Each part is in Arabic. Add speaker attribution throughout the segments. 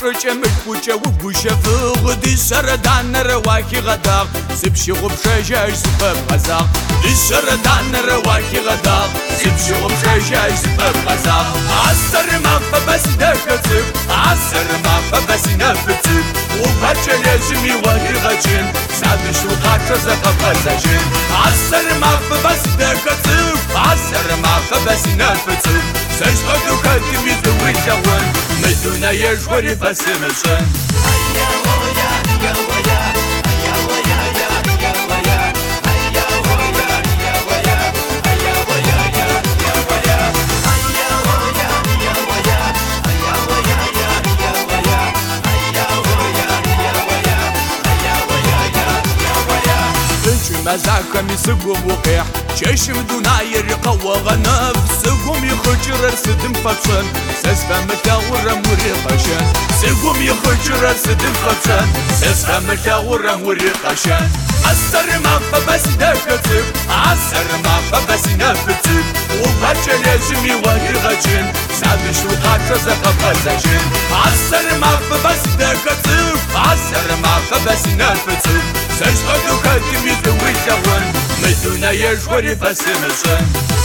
Speaker 1: فچه مکوچه و گوشه فقدی سردان رواکی غداق سبشی غبشه جاش زفر غزاق دی سردان رواکی غداق سبشی غبشه جاش زفر غزاق عصر ما فبس دكتب عصر ما فبس نفتب وبرچه لازمي وهي غجن سادش وقاطع زقب غزاجن عصر ما فبس دكتب عصر ما فبس نفتب سجدو كاتمي ذوي جوان مدونا يجوري بس مشان مزاكم يسقم وقيح شاشم دوناير يقوى نفسكم يخجر ارسدم فبشن ساسفا متاورا مريقشن سقم يخجر ارسدم فبشن ساسفا متاورا مريقشن عصر ما فبس دكتب عصر ما فبس نفتب وبرشا لازمي وهي غجن سادش وقاطع زقب غزاجن عصر ما فبس دكتب عصر ما فبس نفتب سجدو كاتمي ذوي جوان مدونا يجوري بس مشان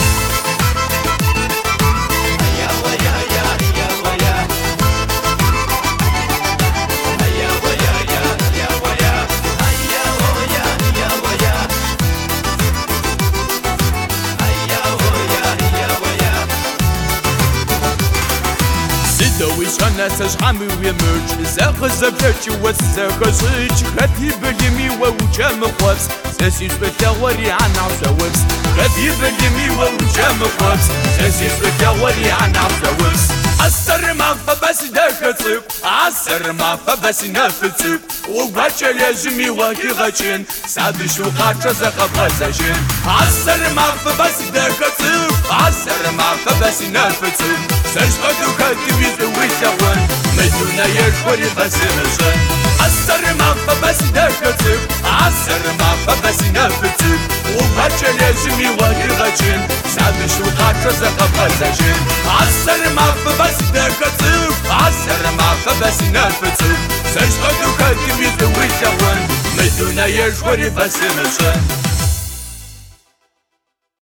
Speaker 1: دويش أنا تجعمي ويمرج زاق الزبجاج وزاق الزيج غادي باليمي ووجام خوابس ساسيش بالتاوري عن عزاوبس غادي باليمي ووجام خوابس ساسيش بالتاوري عن عزاوبس عصر ما فبس داكتب عصر ما فبس نفتب وبرشا لازمي وهي غجن سادش وقاطع زقب غزاجن عصر ما فبس داكتب عصر ما فبس نفتب سجدو كاتمي ذوي جوان مدونا يجوري بس مشان عصر ما فبس دكتب عصر ما فبس نفتب وبرشا لازمي وهي غجن سادش وقاطع زقب غزاجن عصر ما فبس دكتب عصر ما فبس نفتب سجدو كاتمي ذوي جوان مدونا يجوري بس مشان